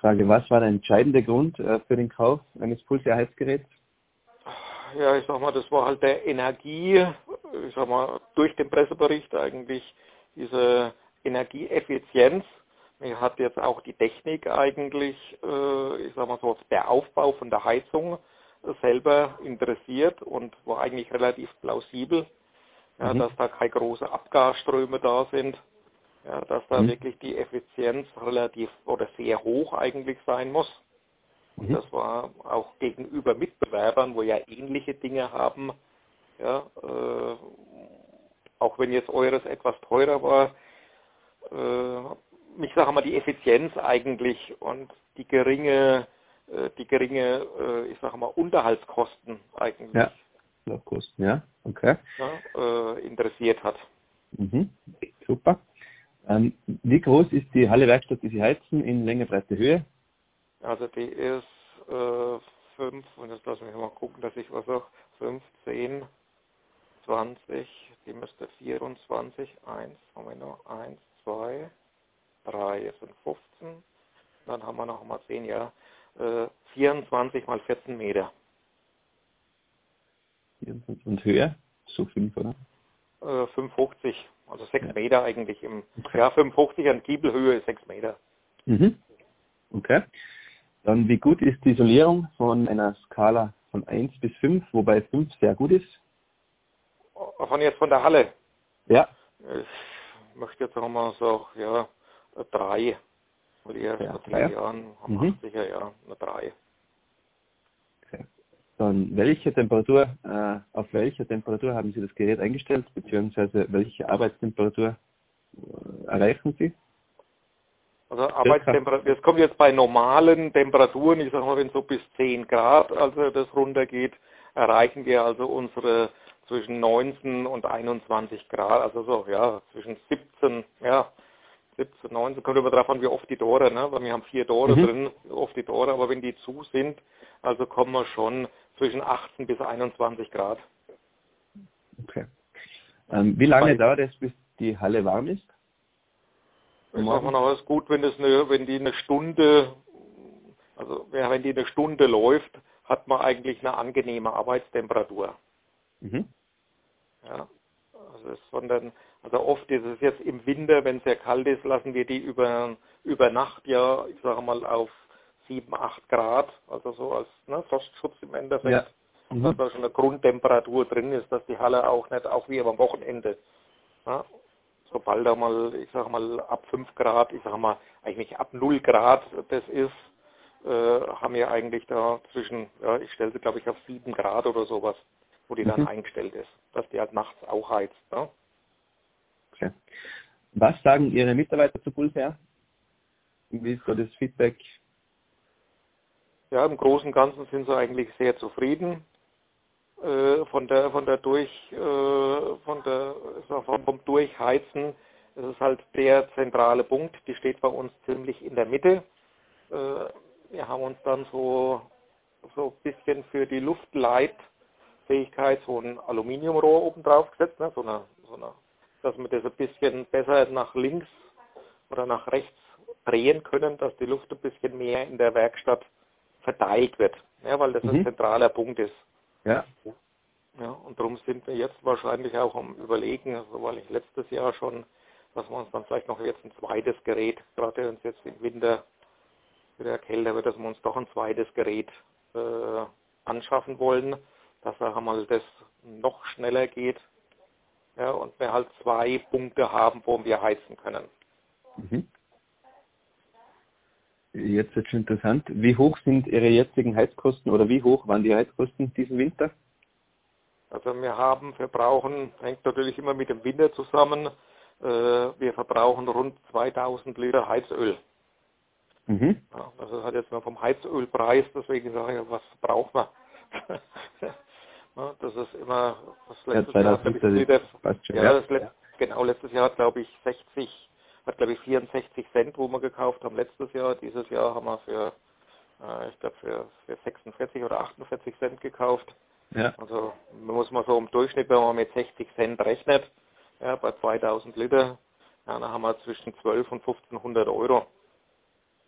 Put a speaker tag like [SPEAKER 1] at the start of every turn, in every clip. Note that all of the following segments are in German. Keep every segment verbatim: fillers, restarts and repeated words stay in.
[SPEAKER 1] Frage, was war der entscheidende Grund äh, für den Kauf eines Pulsair-Heizgeräts?
[SPEAKER 2] Ja, ich sag mal, das war halt der Energie, ich sag mal, durch den Pressebericht eigentlich diese Energieeffizienz. Mir hat jetzt auch die Technik eigentlich, äh, ich sag mal so, der Aufbau von der Heizung selber interessiert und war eigentlich relativ plausibel, ja,
[SPEAKER 1] Mhm.
[SPEAKER 2] dass da keine großen Abgasströme da sind, ja, dass da
[SPEAKER 1] Mhm.
[SPEAKER 2] wirklich die Effizienz relativ oder sehr hoch eigentlich sein muss. Und
[SPEAKER 1] Mhm.
[SPEAKER 2] das war auch gegenüber Mitbewerbern, wo ja ähnliche Dinge haben, ja, äh, auch wenn jetzt eures etwas teurer war, äh, ich sage mal die Effizienz eigentlich und die geringe, äh, die geringe, äh, ich sage mal Unterhaltskosten eigentlich,
[SPEAKER 1] Ja, Laufkosten, ja, okay.
[SPEAKER 2] ja, äh, interessiert hat.
[SPEAKER 1] Mhm. Super. Ähm, wie groß ist die Halle-Werkstatt, die Sie heizen, in Länge, Breite, Höhe?
[SPEAKER 2] Also die ist äh, fünf, und jetzt lassen wir mal gucken, dass ich was sage, fünf, zehn, zwanzig, die müsste vierundzwanzig, eins, haben wir noch, eins, zwei, drei, jetzt sind fünfzehn, dann haben wir noch mal zehn, ja, äh, vierundzwanzig mal vierzehn Meter.
[SPEAKER 1] Und Höhe? So fünf, oder?
[SPEAKER 2] Äh, fünfundfünfzig, also sechs
[SPEAKER 1] Ja.
[SPEAKER 2] Meter eigentlich im,
[SPEAKER 1] Okay.
[SPEAKER 2] ja, fünfundfünfzig an Giebelhöhe ist sechs Meter.
[SPEAKER 1] Mhm. Okay. Dann, wie gut ist die Isolierung von einer Skala von eins bis fünf, wobei fünf sehr gut ist?
[SPEAKER 2] Von jetzt von der Halle.
[SPEAKER 1] Ja.
[SPEAKER 2] Ich möchte jetzt nochmal so, ja, drei. Weil die erst
[SPEAKER 1] Ja,
[SPEAKER 2] vor
[SPEAKER 1] drei.
[SPEAKER 2] zehn Jahren, am
[SPEAKER 1] Mhm.
[SPEAKER 2] achtziger Jahr, eine drei.
[SPEAKER 1] Okay. Dann, welche Temperatur, äh, auf welche Temperatur haben Sie das Gerät eingestellt, beziehungsweise welche Arbeitstemperatur äh, erreichen Sie?
[SPEAKER 2] Also
[SPEAKER 1] Circa?
[SPEAKER 2] Arbeitstemperatur, das kommt jetzt bei normalen Temperaturen, ich sag mal, wenn so bis zehn Grad, also das runtergeht, erreichen wir also unsere zwischen neunzehn und einundzwanzig Grad, also so, ja, zwischen siebzehn, ja, siebzehn, neunzehn, kommt immer drauf an, wie oft die Tore, ne, weil wir haben vier Tore
[SPEAKER 1] Mhm.
[SPEAKER 2] drin, wie oft die Tore, aber wenn die zu sind, also kommen wir schon zwischen achtzehn bis einundzwanzig Grad.
[SPEAKER 1] Okay. Ähm, wie lange
[SPEAKER 2] Bei,
[SPEAKER 1] dauert es, bis die Halle warm ist? Am
[SPEAKER 2] ich sag
[SPEAKER 1] Morgen?
[SPEAKER 2] mal, aber es ist gut, wenn das eine, wenn die eine Stunde, also ja, wenn die eine Stunde läuft, hat man eigentlich eine angenehme Arbeitstemperatur.
[SPEAKER 1] Mhm.
[SPEAKER 2] Ja. Also, es, sondern, also oft ist es jetzt im Winter, wenn es sehr kalt ist, lassen wir die über, über Nacht ja, ich sage mal, auf sieben, acht Grad, also so als ne, Frostschutz im Endeffekt,
[SPEAKER 1] Ja. Mhm.
[SPEAKER 2] dass da schon eine Grundtemperatur drin ist, dass die Halle auch nicht, auch wie am Wochenende, ja, sobald da mal, ich sag mal, ab fünf Grad, ich sag mal, eigentlich ab null Grad das ist, äh, haben wir eigentlich da zwischen, ja, ich stelle sie glaube ich auf sieben Grad oder sowas, wo die dann
[SPEAKER 1] Mhm.
[SPEAKER 2] eingestellt ist, dass die halt nachts auch heizt. Ne?
[SPEAKER 1] Okay. Was sagen Ihre Mitarbeiter zu Pulsair? Wie ist so das Feedback?
[SPEAKER 2] Ja, im Großen und Ganzen sind sie eigentlich sehr zufrieden äh, von der von der durch äh, von der so vom, vom Durchheizen. Das ist halt der zentrale Punkt, die steht bei uns ziemlich in der Mitte. Äh, wir haben uns dann so so ein bisschen für die Luftleitfähigkeit so ein Aluminiumrohr oben drauf gesetzt, ne? so eine, so eine, dass wir das ein bisschen besser nach links oder nach rechts drehen können, dass die Luft ein bisschen mehr in der Werkstatt verteilt wird, ja, weil das ein
[SPEAKER 1] Mhm.
[SPEAKER 2] zentraler Punkt ist.
[SPEAKER 1] Ja.
[SPEAKER 2] Ja, und darum sind wir jetzt wahrscheinlich auch am Überlegen, also weil ich letztes Jahr schon, dass wir uns dann vielleicht noch jetzt ein zweites Gerät, gerade wenn es jetzt im Winter wieder kälter wird, dass wir uns doch ein zweites Gerät äh, anschaffen wollen, dass er mal das noch schneller geht, ja, und wir halt zwei Punkte haben, wo wir heizen können.
[SPEAKER 1] Mhm. Jetzt wird schon interessant. Wie hoch sind Ihre jetzigen Heizkosten oder wie hoch waren die Heizkosten diesen Winter?
[SPEAKER 2] Also wir haben, verbrauchen, hängt natürlich immer mit dem Winter zusammen, äh, wir verbrauchen rund zweitausend Liter Heizöl.
[SPEAKER 1] Mhm.
[SPEAKER 2] Ja, das ist halt jetzt mal vom Heizölpreis, deswegen sage ich, was braucht man? Ja, das ist immer, das
[SPEAKER 1] Ja,
[SPEAKER 2] letztes Jahr hat,
[SPEAKER 1] zweitausend
[SPEAKER 2] glaube ich,
[SPEAKER 1] Liter,
[SPEAKER 2] Liter,
[SPEAKER 1] das passt schon,
[SPEAKER 2] ja,
[SPEAKER 1] ja.
[SPEAKER 2] das let, genau, letztes Jahr hat, glaube ich, sechzig, hat, glaube ich, vierundsechzig Cent, wo wir gekauft haben, letztes Jahr. Dieses Jahr haben wir für, äh, ich glaube, für, für sechsundvierzig oder achtundvierzig Cent gekauft.
[SPEAKER 1] Ja.
[SPEAKER 2] Also, man muss mal so im Durchschnitt, wenn man mit sechzig Cent rechnet, ja, bei zweitausend Liter, ja, dann haben wir zwischen zwölf und fünfzehnhundert Euro.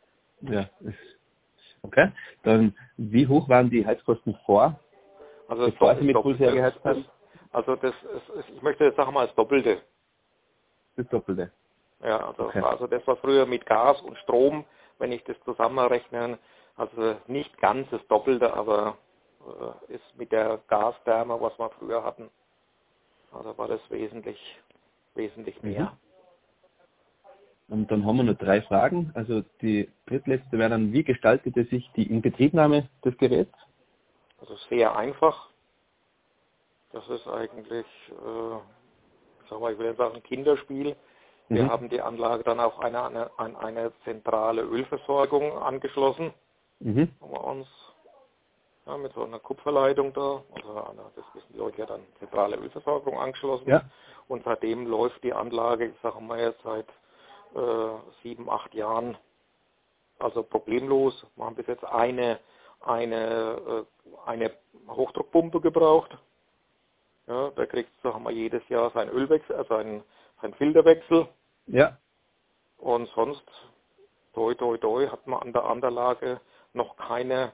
[SPEAKER 1] Ja. Okay. Dann, wie hoch waren die Heizkosten vor,
[SPEAKER 2] Also das
[SPEAKER 1] bevor Sie
[SPEAKER 2] ist
[SPEAKER 1] mit
[SPEAKER 2] doppelt,
[SPEAKER 1] Pulsair
[SPEAKER 2] das,
[SPEAKER 1] geheizt
[SPEAKER 2] das,
[SPEAKER 1] haben?
[SPEAKER 2] also das ist, ich möchte jetzt sagen mal das Doppelte.
[SPEAKER 1] Das Doppelte.
[SPEAKER 2] Ja, also,
[SPEAKER 1] Okay.
[SPEAKER 2] also das war früher mit Gas und Strom, wenn ich das zusammenrechne, also nicht ganz das Doppelte, aber äh, ist mit der Gastherme, was wir früher hatten, also war das wesentlich, wesentlich mehr.
[SPEAKER 1] Mhm. Und dann haben wir noch drei Fragen. Also die drittletzte wäre dann, wie gestaltete sich die Inbetriebnahme des Geräts?
[SPEAKER 2] Also sehr einfach. Das ist eigentlich, äh, ich sag mal, ich will nicht sagen Kinderspiel. Wir
[SPEAKER 1] Mhm.
[SPEAKER 2] haben die Anlage dann auch eine, eine, an eine zentrale Ölversorgung angeschlossen.
[SPEAKER 1] Mhm.
[SPEAKER 2] Haben wir uns ja, mit so einer Kupferleitung da, also eine, das wissen die Leute ja dann, zentrale Ölversorgung angeschlossen.
[SPEAKER 1] Ja.
[SPEAKER 2] Und seitdem läuft die Anlage, ich sage mal jetzt seit äh, sieben, acht Jahren, also problemlos. Wir haben bis jetzt eine, eine, äh, eine Hochdruckpumpe gebraucht. Ja, da kriegt, sagen wir, jedes Jahr sein Ölwechsel, also sein, sein Filterwechsel.
[SPEAKER 1] Ja.
[SPEAKER 2] Und sonst, toi, toi, toi, hat man an der Anlage noch keine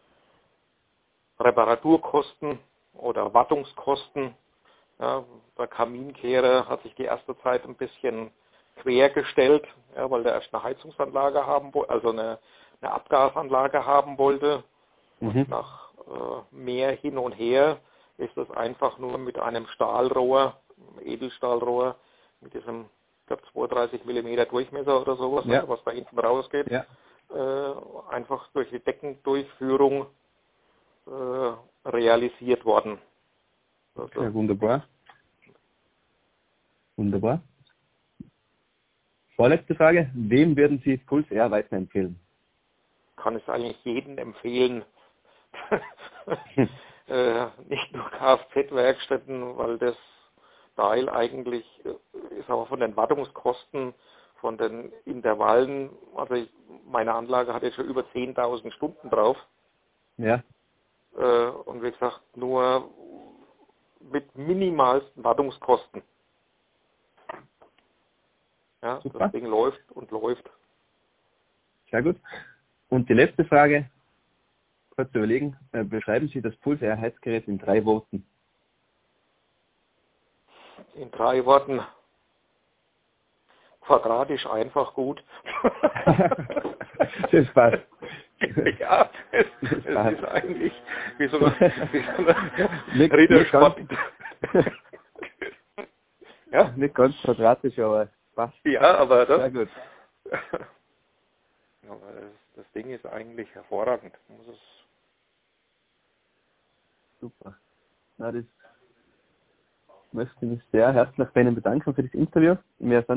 [SPEAKER 2] Reparaturkosten oder Wartungskosten. Ja, der Kaminkehrer hat sich die erste Zeit ein bisschen quergestellt, ja, weil der erst eine Heizungsanlage haben wollte, also eine, eine Abgasanlage haben wollte. Und
[SPEAKER 1] Mhm.
[SPEAKER 2] nach äh, mehr hin und her ist es einfach nur mit einem Stahlrohr, einem Edelstahlrohr, mit diesem, ich glaube, zweiunddreißig Millimeter Durchmesser oder sowas,
[SPEAKER 1] Ja.
[SPEAKER 2] was da hinten rausgeht,
[SPEAKER 1] Ja.
[SPEAKER 2] äh, einfach durch die Deckendurchführung äh, realisiert worden. Also
[SPEAKER 1] Okay, wunderbar. Wunderbar. Vorletzte Frage. Wem würden Sie Pulsair weiterempfehlen?
[SPEAKER 2] kann es eigentlich jedem empfehlen, äh, nicht nur Kfz-Werkstätten, weil das Teil eigentlich äh, ist aber von den Wartungskosten, von den Intervallen, also ich, meine Anlage hat jetzt schon über zehntausend Stunden drauf
[SPEAKER 1] Ja.
[SPEAKER 2] äh, und wie gesagt nur mit minimalsten Wartungskosten. Ja,
[SPEAKER 1] Super.
[SPEAKER 2] das Ding läuft und läuft.
[SPEAKER 1] Sehr gut. Und die letzte Frage, kurz überlegen, äh, beschreiben Sie das Pulsair Heizgerät in drei Worten.
[SPEAKER 2] In drei Worten: quadratisch einfach gut.
[SPEAKER 1] Das passt.
[SPEAKER 2] Ja, es,
[SPEAKER 1] Das
[SPEAKER 2] es
[SPEAKER 1] passt.
[SPEAKER 2] ist eigentlich wie so eine, wie so eine
[SPEAKER 1] Nicht,
[SPEAKER 2] Rittersport.
[SPEAKER 1] nicht, ganz,
[SPEAKER 2] Ja?
[SPEAKER 1] nicht ganz quadratisch, aber passt.
[SPEAKER 2] Ja, aber das,
[SPEAKER 1] Sehr gut.
[SPEAKER 2] aber das, das Ding ist eigentlich hervorragend. Muss es
[SPEAKER 1] Super. Na, das möchte ich mich sehr herzlich bei Ihnen bedanken für das Interview. Wir sind